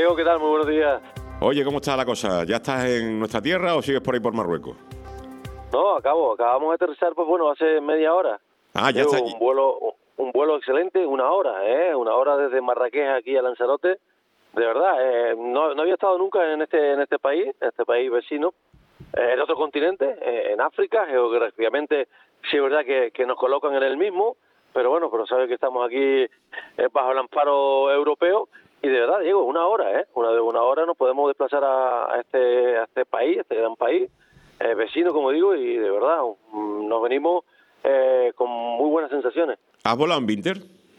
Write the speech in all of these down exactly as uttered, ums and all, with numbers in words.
Diego, ¿qué tal? Muy buenos días. Oye, ¿cómo está la cosa? ¿Ya estás en nuestra tierra o sigues por ahí por Marruecos? No, acabo, acabamos de aterrizar, pues bueno, hace media hora. Ah, ya Diego, está. un vuelo, un vuelo excelente, una hora, ¿eh? Una hora desde Marrakech aquí a Lanzarote. De verdad, eh, no, no había estado nunca en este en este país, en este país vecino, eh, en otro continente, eh, en África, geográficamente sí es verdad que, que nos colocan en el mismo, pero bueno, pero sabes que estamos aquí eh, bajo el amparo europeo. Y de verdad, Diego, una hora, ¿eh? Una de una hora nos podemos desplazar a, a este a este país, a este gran país, eh, vecino, como digo, y de verdad, um, nos venimos eh, con muy buenas sensaciones. ¿Has volado en Vinter?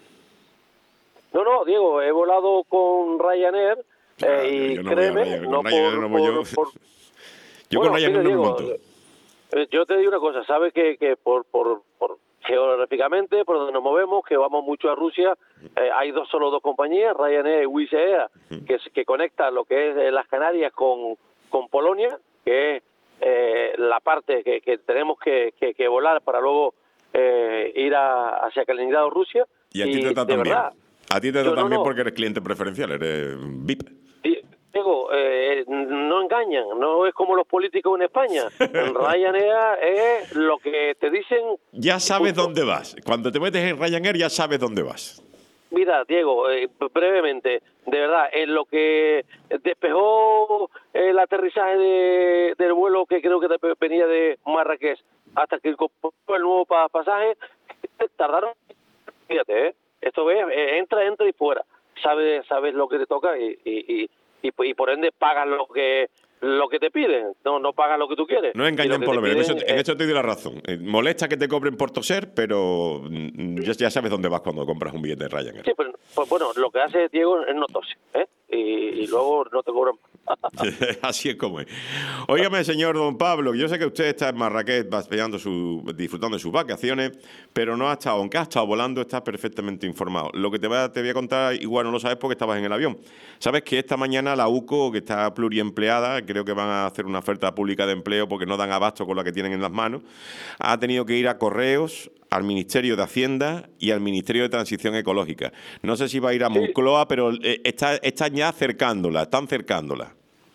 No, no, Diego, he volado con Ryanair, eh, Ah, y yo no créeme, voy a Ryanair, no con Ryanair por... no voy yo. por, por... Yo bueno, con Ryanair mira, no me Diego, monto. eh, yo te digo una cosa, sabes que, que por, por, por geográficamente, por donde nos movemos, que vamos mucho a Rusia, eh, hay dos solo dos compañías, Ryanair y Wizz Air, que, que conecta lo que es eh, las Canarias con, con Polonia, que es eh, la parte que, que tenemos que, que, que volar para luego eh, ir a, hacia Kaliningrado, Rusia. Y a ti te Y tratan de bien. verdad, A ti te yo tratan no, bien no, porque eres cliente preferencial, eres V I P. Diego, eh, no engañan, no es como los políticos en España. En Ryanair es lo que te dicen. Ya sabes dónde vas. Cuando te metes en Ryanair ya sabes dónde vas. Mira, Diego, eh, brevemente, de verdad, en lo que despejó el aterrizaje de, del vuelo que creo que venía de Marrakech hasta que incorporó el nuevo pasaje, tardaron, fíjate, ¿eh? Esto es, eh, entra, entra y fuera. Sabes, sabes lo que te toca y, y, y, y, y por ende pagas lo que lo que te piden, no no pagas lo que tú quieres. No engañan lo por lo menos. En eso, piden, en eh, eso te doy la razón. Eh, molesta que te cobren por toser, pero mm, ya, ya sabes dónde vas cuando compras un billete de Ryanair. Sí, pues, pues bueno, lo que hace Diego es no tose, ¿eh? Y, y luego no te cobran. Así es como es. Óigame, señor don Pablo, yo sé que usted está en Marrakech paseando su, disfrutando de sus vacaciones, pero no ha estado, aunque ha estado volando, está perfectamente informado. Lo que te voy, a, te voy a contar, igual no lo sabes porque estabas en el avión. Sabes que esta mañana la UCO, que está pluriempleada, creo que van a hacer una oferta pública de empleo porque no dan abasto con la que tienen en las manos, ha tenido que ir a Correos, al Ministerio de Hacienda y al Ministerio de Transición Ecológica. No sé si va a ir a Moncloa, pero eh, está, están ya acercándola, están cercándola.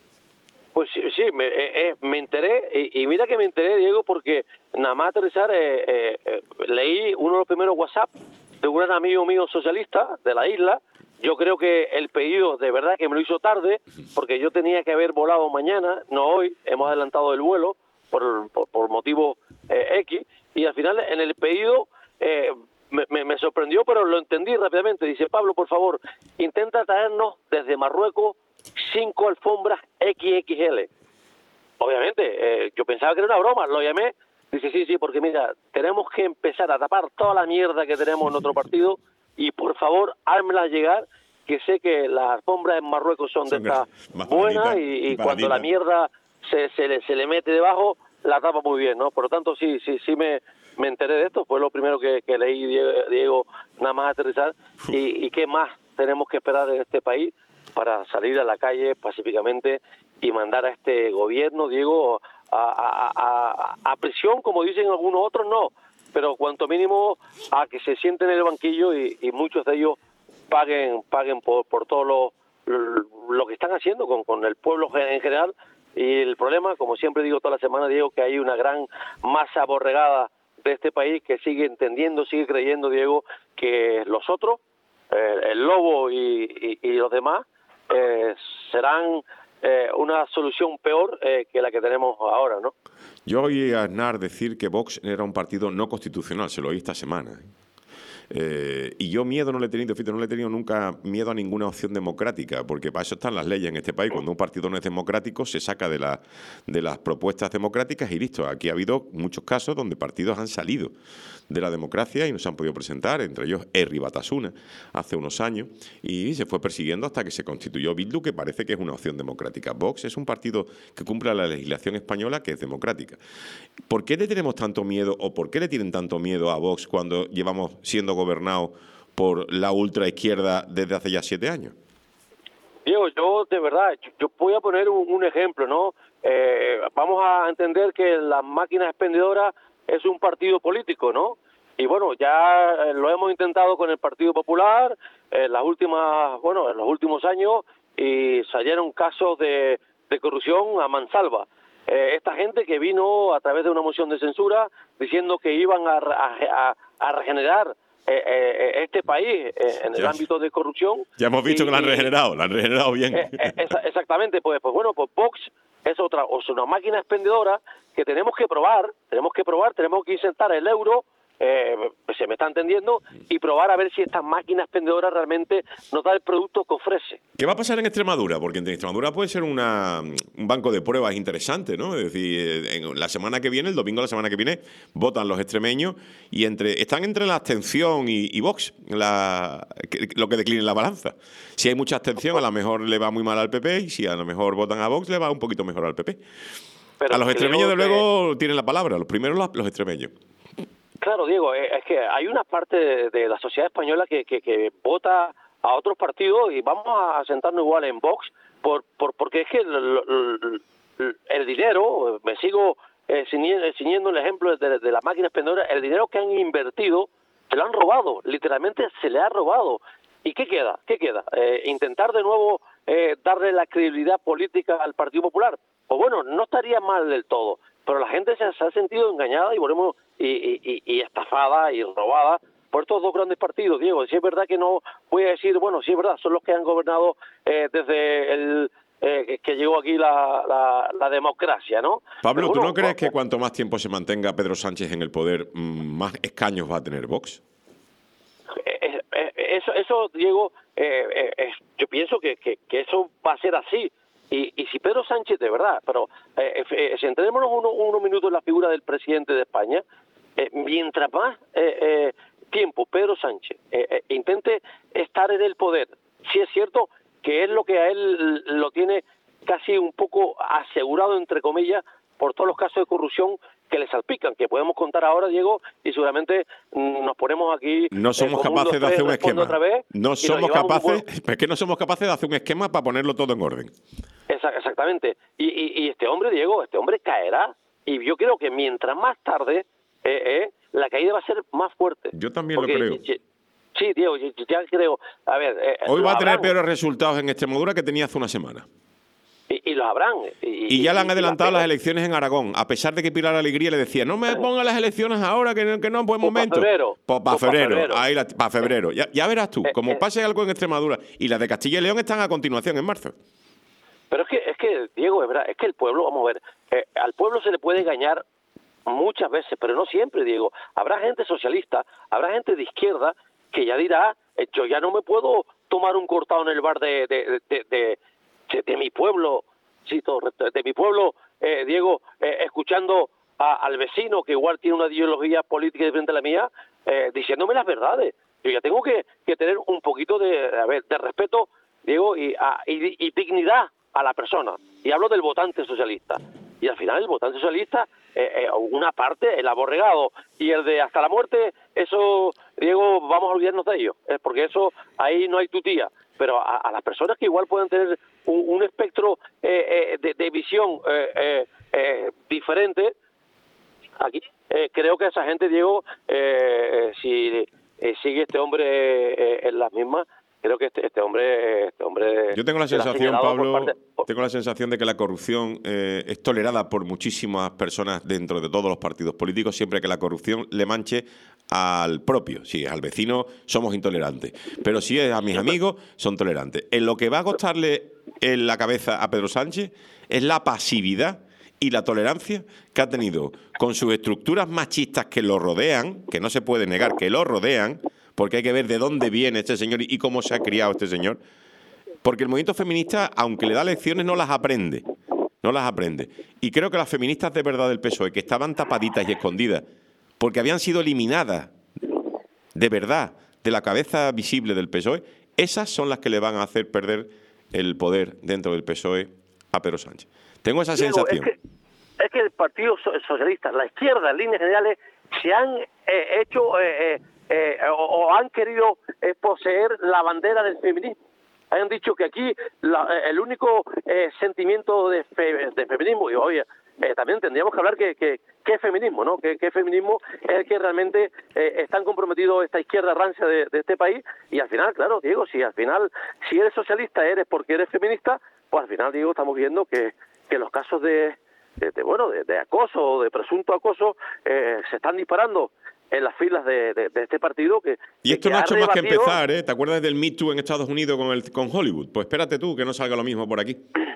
Pues sí, sí me, eh, eh, me enteré, y, y mira que me enteré, Diego, porque nada más aterrizar eh, eh, eh, leí uno de los primeros WhatsApp de un gran amigo mío socialista de la isla. Yo creo que el pedido de verdad que me lo hizo tarde, porque yo tenía que haber volado mañana, no hoy, hemos adelantado el vuelo por, por, por motivo eh, X, y al final en el pedido eh, me, me, me sorprendió, pero lo entendí rápidamente. Dice, Pablo, por favor, intenta traernos desde Marruecos cinco alfombras equis equis ele. Obviamente, eh, yo pensaba que era una broma, lo llamé, dice, sí, sí, porque mira, tenemos que empezar a tapar toda la mierda que tenemos en otro partido y por favor, házmela llegar, que sé que las alfombras en Marruecos son, son de estas buenas y, y cuando la mierda se, se, le, se le mete debajo, la tapa muy bien, ¿no? Por lo tanto, sí, sí, sí me, me enteré de esto, fue lo primero que, que leí, Diego, Diego, nada más aterrizar, y, y qué más tenemos que esperar en este país para salir a la calle pacíficamente y mandar a este gobierno, Diego, a, a, a, a prisión, como dicen algunos otros, no, pero cuanto mínimo a que se sienten en el banquillo y, y muchos de ellos paguen paguen por, por todo lo, lo, lo que están haciendo con, con el pueblo en general. Y el problema, como siempre digo toda la semana, Diego, que hay una gran masa aborregada de este país que sigue entendiendo, sigue creyendo, Diego, que los otros, eh, el lobo y, y, y los demás, eh, serán eh, una solución peor eh, que la que tenemos ahora, ¿no? Yo oí a Aznar decir que Vox era un partido no constitucional, se lo oí esta semana, ¿eh? Eh, y yo miedo no le he tenido, fíjate, no le he tenido nunca miedo a ninguna opción democrática, porque para eso están las leyes en este país. Cuando un partido no es democrático, se saca de, la, de las propuestas democráticas y listo. Aquí ha habido muchos casos donde partidos han salido de la democracia y no se han podido presentar, entre ellos Herri Batasuna, hace unos años, y se fue persiguiendo hasta que se constituyó Bildu, que parece que es una opción democrática. Vox es un partido que cumple la legislación española, que es democrática. ¿Por qué le tenemos tanto miedo, o por qué le tienen tanto miedo a Vox cuando llevamos siendo gobernado por la ultraizquierda desde hace ya siete años? Diego, yo de verdad, yo voy a poner un, un ejemplo, ¿no? Eh, vamos a entender que la máquina expendedora es un partido político, ¿no? Y bueno, ya lo hemos intentado con el Partido Popular en las últimas, bueno, en los últimos años, y salieron casos de, de corrupción a mansalva. Eh, esta gente que vino a través de una moción de censura diciendo que iban a, a, a regenerar eh, eh, este país eh, en el ya, ámbito de corrupción. Ya hemos visto y, que lo han regenerado, lo han regenerado bien. Eh, eh, esa, exactamente, pues, pues bueno, pues Vox es otra, o es una máquina expendedora que tenemos que probar, tenemos que probar, tenemos que insertar el euro, eh, se me está entendiendo, y probar a ver si esta máquina expendedora realmente nos da el producto que ofrece. ¿Qué va a pasar en Extremadura? Porque en Extremadura puede ser una, un banco de pruebas interesante, ¿no? Es decir, en la semana que viene, el domingo de la semana que viene, votan los extremeños y entre están entre la abstención y, y Vox, la, lo que decline la balanza. Si hay mucha abstención, a lo mejor le va muy mal al P P, y si a lo mejor votan a Vox, le va un poquito mejor al P P. Pero a los extremeños, de luego, que... tienen la palabra, los primeros los, los extremeños. Claro, Diego, es que hay una parte de, de la sociedad española que, que, que vota a otros partidos y vamos a sentarnos igual en Vox por, por porque es que el, el, el dinero, me sigo eh, ciñendo el ejemplo de, de la máquina expendedora, el dinero que han invertido se lo han robado, literalmente se le ha robado. ¿Y qué queda? ¿Qué queda? Eh, intentar de nuevo eh, darle la credibilidad política al Partido Popular. Pues bueno, no estaría mal del todo, pero la gente se, se ha sentido engañada y volvemos y, y, y estafada y robada por estos dos grandes partidos, Diego. Si es verdad que no voy a decir, bueno, si es verdad, son los que han gobernado eh, desde el eh, que llegó aquí la, la, la democracia, ¿no? Pablo, bueno, ¿tú no crees bueno, que cuanto más tiempo se mantenga Pedro Sánchez en el poder, más escaños va a tener Vox? Eh, eh, eso, eso Diego, eh, eh, yo pienso que, que, que eso va a ser así. Y, y si Pedro Sánchez, de verdad, pero eh, eh, centrémonos unos uno minutos en la figura del presidente de España, eh, mientras más eh, eh, tiempo Pedro Sánchez eh, eh, intente estar en el poder, sí es cierto que es lo que a él lo tiene casi un poco asegurado, entre comillas, por todos los casos de corrupción que le salpican, que podemos contar ahora, Diego, y seguramente nos ponemos aquí... No somos eh, capaces un, de hacer un esquema. Otra vez, no somos capaces, buen... es que no somos capaces de hacer un esquema para ponerlo todo en orden. Exactamente. Y, y, y este hombre, Diego, este hombre caerá. Y yo creo que mientras más tarde, eh, eh, la caída va a ser más fuerte. Yo también Porque, lo creo. Sí, Diego, ya creo. A ver... Eh, Hoy va a tener peores resultados en Extremadura que tenía hace una semana. Y, y los habrán. Y, y ya le han y, adelantado y las elecciones en Aragón, a pesar de que Pilar Alegría le decía, no me ponga las elecciones ahora, que no, que no es buen pues momento. Para febrero. Pues para pues pa febrero, febrero. ahí para febrero. Ya, ya verás tú, Eh, como eh, pase algo en Extremadura, y las de Castilla y León están a continuación en marzo. Pero es que, es que Diego, es verdad, es que el pueblo, vamos a ver, eh, al pueblo se le puede engañar muchas veces, pero no siempre, Diego. Habrá gente socialista, habrá gente de izquierda que ya dirá, eh, yo ya no me puedo tomar un cortado en el bar de, de, de, de, de, de mi pueblo, sí, todo, de mi pueblo, eh, Diego, eh, escuchando a, al vecino que igual tiene una ideología política diferente a la mía, eh, diciéndome las verdades. Yo ya tengo que, que tener un poquito de, a ver, de respeto, Diego, y, a, y, y dignidad a la persona. Y hablo del votante socialista. Y al final el votante socialista, eh, eh, una parte, el aborregado, y el de hasta la muerte, eso, Diego, vamos a olvidarnos de ello, eh, porque eso, ahí no hay tutía. Pero a, a las personas que igual pueden tener un, un espectro eh, eh, de, de visión eh, eh, eh, diferente, aquí eh, creo que esa gente, Diego, eh, si eh, sigue este hombre eh, en las mismas, creo que este, este hombre este hombre yo tengo la sensación, Pablo, parte... tengo la sensación de que la corrupción eh, es tolerada por muchísimas personas dentro de todos los partidos políticos, siempre que la corrupción le manche al propio. Si es al vecino, somos intolerantes, pero si es a mis amigos, son tolerantes. En lo que va a costarle en la cabeza a Pedro Sánchez es la pasividad y la tolerancia que ha tenido con sus estructuras machistas que lo rodean, que no se puede negar que lo rodean, porque hay que ver de dónde viene este señor y cómo se ha criado este señor. Porque el movimiento feminista, aunque le da lecciones, no las aprende. No las aprende. Y creo que las feministas de verdad del P S O E, que estaban tapaditas y escondidas, porque habían sido eliminadas de verdad de la cabeza visible del P S O E, esas son las que le van a hacer perder el poder dentro del P S O E a Pedro Sánchez. Tengo esa Diego, sensación. Es que, es que el Partido Socialista, la izquierda, en líneas generales, se han eh, hecho... Eh, eh, Eh, o, o han querido eh, poseer la bandera del feminismo. hayan dicho que aquí la, el único eh, sentimiento de, fe, de feminismo, y oye, eh, también tendríamos que hablar que, que, que es feminismo, ¿no? Que, que feminismo es el que realmente eh, están comprometidos esta izquierda rancia de, de este país, y al final, claro, Diego, si al final, si eres socialista eres porque eres feminista, pues al final, Diego, estamos viendo que, que los casos de, de, de bueno, de, de acoso, de presunto acoso, eh, se están disparando en las filas de, de, de este partido. Que Y esto que no ha hecho más que rebatido... empezar, ¿eh? ¿Te acuerdas del Me Too en Estados Unidos con, el, con Hollywood? Pues espérate tú que no salga lo mismo por aquí.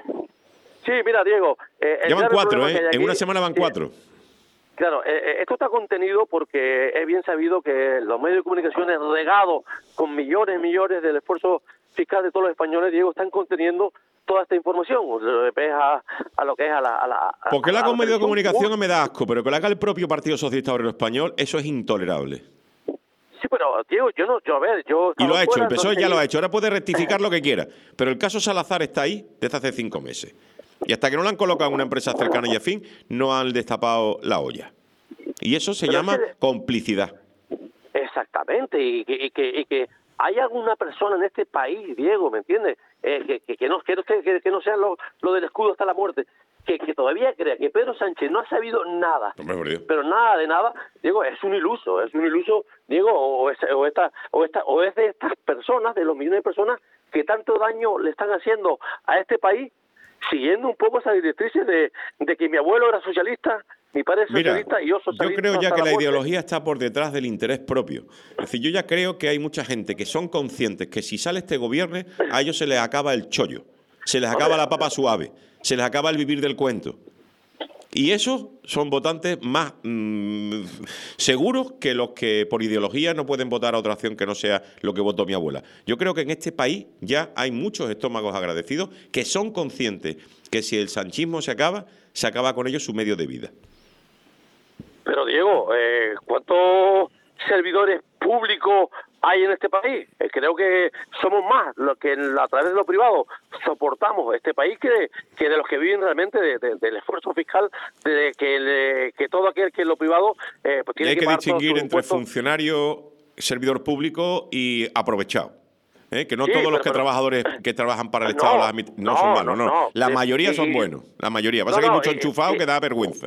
Sí, mira, Diego... Eh, Llevan cuatro, ¿eh? Aquí, en una semana van sí, cuatro. Claro, eh, esto está contenido porque es bien sabido que los medios de comunicación regados con millones y millones del esfuerzo fiscal de todos los españoles, Diego, están conteniendo toda esta información. Ves a, a lo que es a la... A la a, Porque la a con la medio de comunicación uh, me da asco, pero que lo haga el propio Partido Socialista Obrero Español, eso es intolerable. Sí, pero, Diego, yo no... Yo, a ver, yo... Y lo ha hecho, fuera, empezó y entonces... ya lo ha hecho. Ahora puede rectificar lo que quiera. Pero el caso Salazar está ahí desde hace cinco meses. Y hasta que no lo han colocado en una empresa cercana y afín, no han destapado la olla. Y eso se Pero llama es que... complicidad. Exactamente, y que, y que, y que hay alguna persona en este país, Diego, ¿me entiendes? Eh, que, que, que, no, que, que, que no sea lo, lo del escudo hasta la muerte, que, que todavía crea que Pedro Sánchez no ha sabido nada, Hombre, por Dios. pero nada de nada, Diego, es un iluso, es un iluso, Diego, o es, o, esta, o, esta, o es de estas personas, de los millones de personas que tanto daño le están haciendo a este país, siguiendo un poco esas directrices de, de que mi abuelo era socialista, mi padre es socialista. Mira, y yo socialista. Yo creo ya que la, la ideología está por detrás del interés propio. Es decir, yo ya creo que hay mucha gente que son conscientes que si sale este gobierno, a ellos se les acaba el chollo, se les acaba la papa suave, se les acaba el vivir del cuento. Y esos son votantes más mmm, seguros que los que por ideología no pueden votar a otra opción que no sea lo que votó mi abuela. Yo creo que en este país ya hay muchos estómagos agradecidos que son conscientes que si el sanchismo se acaba, se acaba con ellos su medio de vida. Pero Diego, eh, ¿cuántos servidores públicos hay en este país? Eh, creo que somos más los que a través de lo privado soportamos este país que, que de los que viven realmente de, de, del esfuerzo fiscal, de que, le, que todo aquel que en lo privado eh, pues tiene y hay que, que distinguir entre impuestos. Funcionario, servidor público y aprovechado. ¿Eh? Que no Sí, todos los pero, que pero, trabajadores que trabajan para el no, Estado las no, no son malos, no. no. La Sí, mayoría sí, son buenos, la mayoría. Pasa no, que hay no, mucho eh, enchufado eh, que da vergüenza.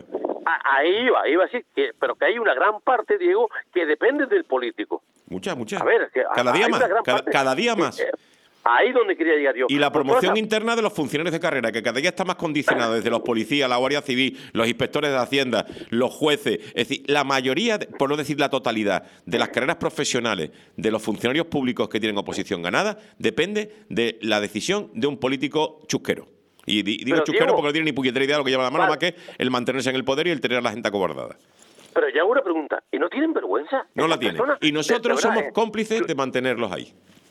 Ahí va, ahí va a decir, que, pero que hay una gran parte, Diego, que depende del político. Muchas, muchas. A ver, que cada día más, cada, parte, cada día que, más. Eh, ahí donde quería llegar yo. Y la promoción Pues, interna de los funcionarios de carrera, que cada día está más condicionada, desde los policías, la Guardia Civil, los inspectores de Hacienda, los jueces. Es decir, la mayoría, por no decir la totalidad, de las carreras profesionales de los funcionarios públicos que tienen oposición ganada, depende de la decisión de un político chusquero. Y digo pero, chusquero Diego, porque no tiene ni puñetera idea de lo que lleva la mano, vale. más que el mantenerse en el poder y el tener a la gente acobardada. Pero ya una pregunta, ¿y no tienen vergüenza? No la tienen. Y nosotros de, de verdad, somos eh, cómplices de mantenerlos ahí.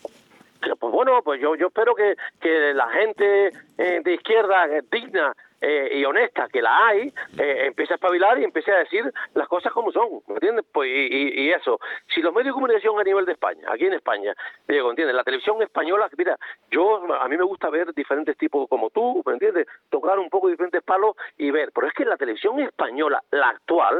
Pues bueno, pues yo yo espero que, que la gente eh, de izquierda eh, digna eh, y honesta, que la hay, eh, empiece a espabilar y empiece a decir las cosas como son, ¿me entiendes? Pues y, y, y eso, si los medios de comunicación a nivel de España, aquí en España, digo, ¿entiendes? La televisión española, mira, yo, a mí me gusta ver diferentes tipos como tú, ¿me entiendes? Tocar un poco diferentes palos y ver, pero es que la televisión española, la actual,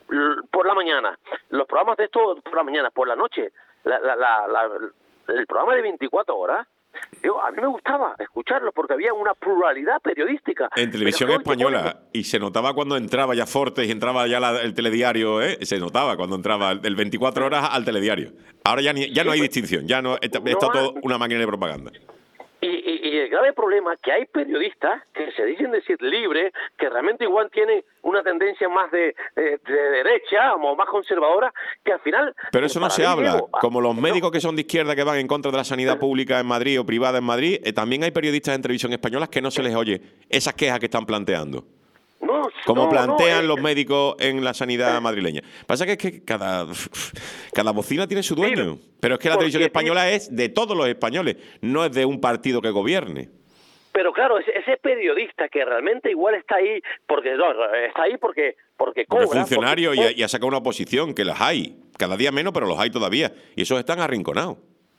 por la mañana, los programas de esto por la mañana, por la noche, la, la, la, la el programa de veinticuatro horas, yo, a mí me gustaba escucharlo porque había una pluralidad periodística. En televisión Pero, española, y se notaba cuando entraba ya Fortes y entraba ya la, el telediario, ¿eh? Se notaba cuando entraba el veinticuatro horas al telediario. Ahora ya, ni, ya no hay distinción, ya no está, está todo una máquina de propaganda. Y, y, y el grave problema es que hay periodistas que se dicen decir libres, que realmente igual tienen una tendencia más de, de, de derecha o más conservadora, que al final... Pero eso no se habla. Como los médicos que son de izquierda que van en contra de la sanidad pública en Madrid o privada en Madrid, eh, también hay periodistas en televisión española que no se les oye esas quejas que están planteando. No, como no, plantean no, eh, los médicos en la sanidad madrileña. Pasa que es que cada, cada bocina tiene su dueño. Sí, pero es que la televisión española es de todos los españoles, no es de un partido que gobierne. Pero claro, ese, ese periodista que realmente igual está ahí, porque no, está ahí porque porque cobra. Porque es funcionario porque... y, y ha sacado una oposición, que las hay. Cada día menos, pero los hay todavía. Y esos están arrinconados.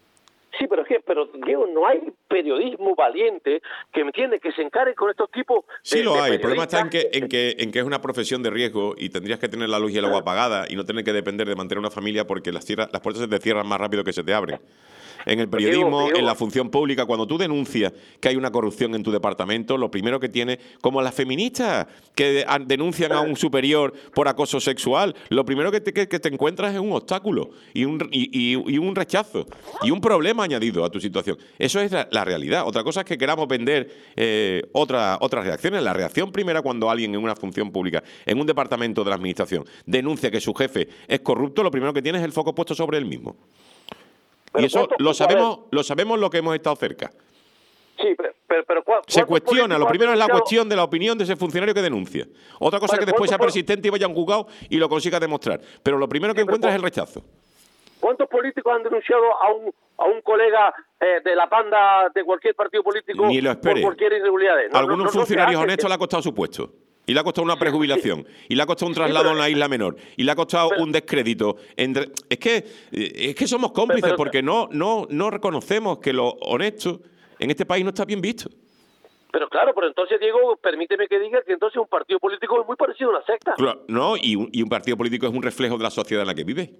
Sí, pero es que, pero Diego, no hay periodismo valiente que me entiende, que se encare con estos tipos. Sí de, lo de hay. El problema está en que, en que en que es una profesión de riesgo y tendrías que tener la luz y el agua apagada y no tener que depender de mantener una familia porque las, cierra, las puertas se te cierran más rápido que se te abren. en el periodismo, Diego, Diego. en la función pública, cuando tú denuncias que hay una corrupción en tu departamento, lo primero que tienes, como las feministas que denuncian a un superior por acoso sexual, lo primero que te, que, que te encuentras es un obstáculo y un, y, y, y un rechazo y un problema añadido a tu situación. Eso es la, la realidad. Otra cosa es que queramos vender eh, otra, otras reacciones. La reacción primera cuando alguien en una función pública, en un departamento de la administración, denuncia que su jefe es corrupto, lo primero que tiene es el foco puesto sobre él mismo. Pero y eso lo sabemos, lo sabemos lo que hemos estado cerca. Sí, pero, pero, pero se cuestiona, lo primero es la cuestión de la opinión de ese funcionario que denuncia. Otra cosa es que después sea persistente y vaya a un juzgado y lo consiga demostrar. Pero lo primero que sí, encuentra es el rechazo. ¿Cuántos políticos han denunciado a un, a un colega eh, de la panda de cualquier partido político Ni lo espere. por cualquier irregularidad? No, Algunos no, no, funcionarios no honestos le ha costado su puesto. Y le ha costado una prejubilación, sí. y le ha costado un traslado sí, pero, a una isla menor, y le ha costado pero, un descrédito. Entre... Es que es que somos cómplices pero, pero, porque no, no, no reconocemos que lo honesto en este país no está bien visto. Pero claro, pero entonces, Diego, permíteme que diga que entonces un partido político es muy parecido a una secta. Claro, no, y un, y un partido político es un reflejo de la sociedad en la que vive.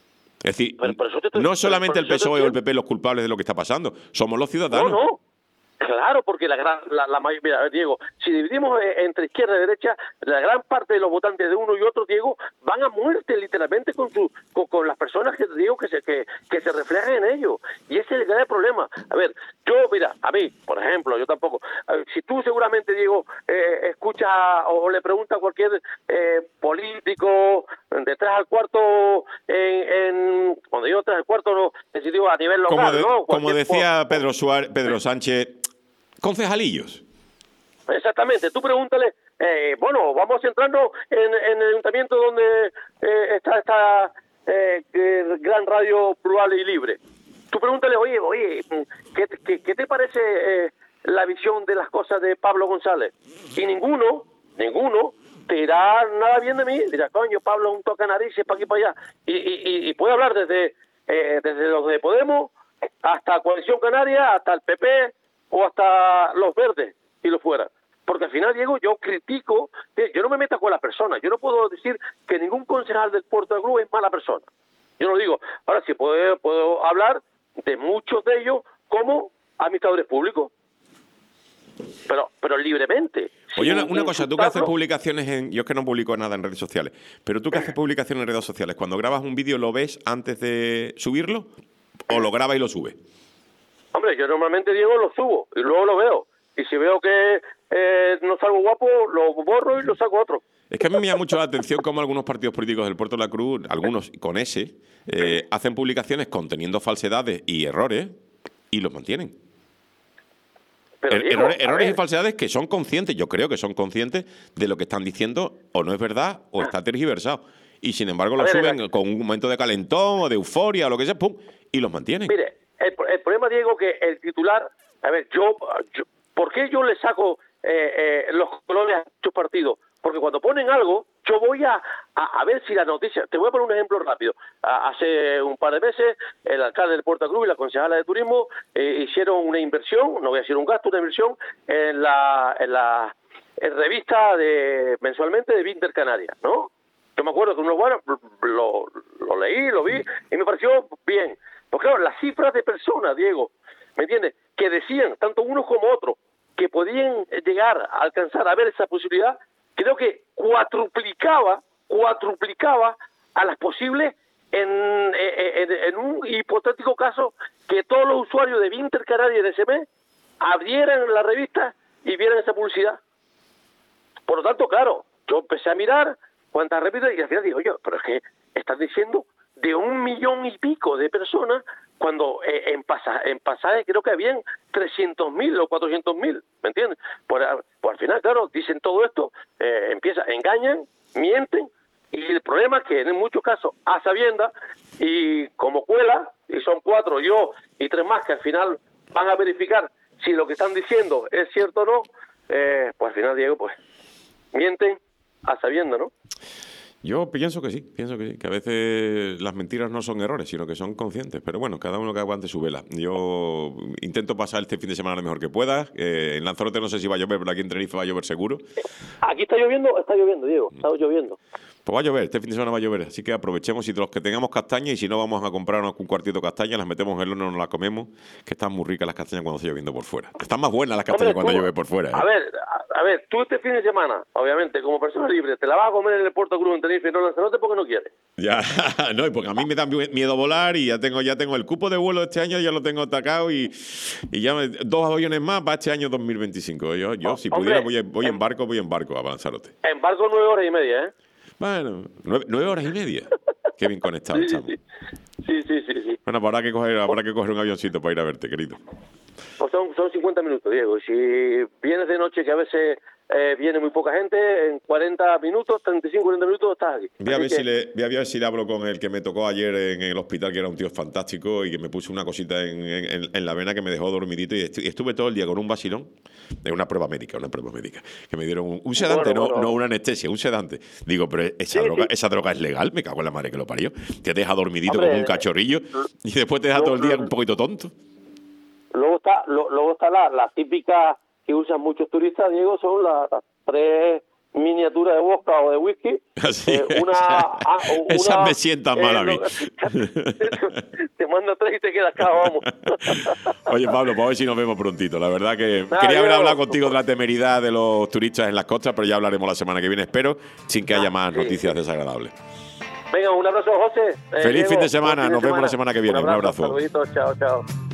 Es decir, pero, pero estoy, no solamente el P S O E o el P P los culpables de lo que está pasando, somos los ciudadanos. No, no. Claro, porque la gran, la, la mayoría, mira, Diego, si dividimos entre izquierda y derecha, la gran parte de los votantes de uno y otro, Diego, van a muerte literalmente con su, con, con las personas que Diego que se que, que se reflejan en ellos. Y ese es el gran problema. A ver, yo, mira, a mí, por ejemplo, yo tampoco. Ver, si tú seguramente, Diego, eh, escuchas o le preguntas a cualquier eh, político detrás al cuarto, en, en cuando yo detrás al cuarto, no, decidió a nivel local, como de, ¿no? Como decía Pedro Suárez, Pedro Sánchez. Concejalillos. Exactamente. Tú pregúntale, eh, bueno, vamos centrarnos en, en el ayuntamiento donde eh, está esta eh, gran radio plural y libre. Tú pregúntale, oye, oye, ¿qué, qué, qué te parece eh, la visión de las cosas de Pablo González? Y ninguno, ninguno te dirá nada bien de mí. Dirá, coño, Pablo un toca narices para aquí para allá. Y, y, y puede hablar desde, eh, desde los de Podemos hasta Coalición Canaria, hasta el P P, o hasta los verdes y los fuera. Porque al final, Diego, yo critico, yo no me meto con las personas, yo no puedo decir que ningún concejal del Puerto de Cruz es mala persona. Yo no lo digo. Ahora sí puedo, puedo hablar de muchos de ellos como administradores públicos. Pero pero libremente. Oye, una, una cosa, tú que haces publicaciones en... Yo es que no publico nada en redes sociales, pero tú que haces publicaciones en redes sociales, cuando grabas un vídeo, ¿lo ves antes de subirlo o lo grabas y lo subes? Hombre, yo normalmente, Diego, lo subo y luego lo veo. Y si veo que eh, no salgo guapo, lo borro y lo saco otro. Es que a mí me llama mucho la atención cómo algunos partidos políticos del Puerto de la Cruz, algunos con ese, eh, hacen publicaciones conteniendo falsedades y errores y los mantienen. Pero, er, Diego, errores errores y falsedades que son conscientes, yo creo que son conscientes de lo que están diciendo o no es verdad o está tergiversado. Y sin embargo lo ver, suben ver. con un momento de calentón o de euforia o lo que sea, pum, y los mantienen. Mire, El, el problema, Diego, que el titular, a ver, yo, yo ¿por qué yo le saco eh, eh, los colores a muchos partidos? Porque cuando ponen algo, yo voy a, a, a ver si la noticia, te voy a poner un ejemplo rápido. A, hace un par de meses, el alcalde del Puerto Cruz y la concejala de turismo eh, hicieron una inversión, no voy a decir un gasto, una inversión en la, en la en revista de mensualmente de Vinter Canarias, ¿no? Yo me acuerdo que uno, bueno, lo, lo leí, lo vi y me pareció bien. Porque claro, las cifras de personas, Diego, ¿me entiendes?, que decían, tanto unos como otros, que podían llegar a alcanzar a ver esa posibilidad, creo que cuatruplicaba, cuatruplicaba a las posibles en, en, en un hipotético caso que todos los usuarios de Vinter Canarias de ese mes abrieran la revista y vieran esa publicidad. Por lo tanto, claro, yo empecé a mirar cuántas revistas y al final digo, oye, pero es que están diciendo de un millón y pico de personas, cuando eh, en, pasa, en pasaje creo que habían trescientos mil o cuatrocientos mil, ¿me entiendes? Pues, pues al final, claro, dicen todo esto, eh, empieza, engañan, mienten, y el problema es que en muchos casos, a sabiendas, y como cuela, y son cuatro, yo y tres más, que al final van a verificar si lo que están diciendo es cierto o no, eh, pues al final, Diego, pues mienten a sabiendas, ¿no? Yo pienso que sí, pienso que sí, que a veces las mentiras no son errores, sino que son conscientes. Pero bueno, cada uno que aguante su vela. Yo intento pasar este fin de semana lo mejor que pueda. Eh, en Lanzarote no sé si va a llover, pero aquí en Tenerife va a llover seguro. Aquí está lloviendo, está lloviendo, Diego, está lloviendo. Pues va a llover, este fin de semana va a llover, así que aprovechemos y de los que tengamos castañas, y si no vamos a comprar un cuartito de castañas, las metemos en el horno, nos las comemos, que están muy ricas las castañas cuando está lloviendo por fuera. Están más buenas las castañas Hombre, cuando tú, llueve por fuera. ¿eh? A ver, a, a ver, tú este fin de semana, obviamente, como persona libre, te la vas a comer en el Puerto Cruz, en Tenerife, no en Lanzarote porque no quieres. Ya, no, porque a mí me da miedo volar y ya tengo ya tengo el cupo de vuelo de este año, ya lo tengo atacado y, y ya me, dos aviones más para este año dos mil veinticinco. Yo, yo oh, si hombre, pudiera, voy, voy en, en barco, voy en barco a Lanzarote. En barco nueve horas y media, ¿eh? Bueno, nueve, nueve horas y media. Qué bien conectado sí, estamos. Sí, sí, sí, sí. Bueno, pues habrá que coger, habrá que coger un avioncito para ir a verte, querido. Pues son, son cincuenta minutos, Diego. Y si vienes de noche, que a veces eh, viene muy poca gente, en cuarenta minutos, treinta y cinco, cuarenta minutos estás aquí. Voy a, ver que... si le, voy a ver si le hablo con el que me tocó ayer en el hospital, que era un tío fantástico y que me puso una cosita en, en, en la vena que me dejó dormidito y estuve todo el día con un vacilón de una prueba médica, una prueba médica, que me dieron un, un sedante, bueno, no, bueno. no una anestesia, un sedante. Digo, pero esa, sí, droga, sí. esa droga es legal, me cago en la madre que lo parió. Te deja dormidito Hombre, como un cachorrillo y después te deja lo, todo el día lo, un poquito tonto. Luego está, lo, luego está la, la típica que usan muchos turistas, Diego, son las, las tres miniaturas de vodka o de whisky. Así eh, una, ah, una, Esas me sientan eh, mal a mí. Te mando tres y te quedas acá, vamos. Oye, Pablo, pues a ver si nos vemos prontito. La verdad que Nada, quería haber yo, hablado contigo de la temeridad de los turistas en las costas, pero ya hablaremos la semana que viene, espero, sin que haya más sí, noticias sí. desagradables. Venga, un abrazo, José. Eh, Feliz Diego, fin de semana. Fin de Nos semana. vemos la semana que viene. Un abrazo. Un abrazo. Chao, chao.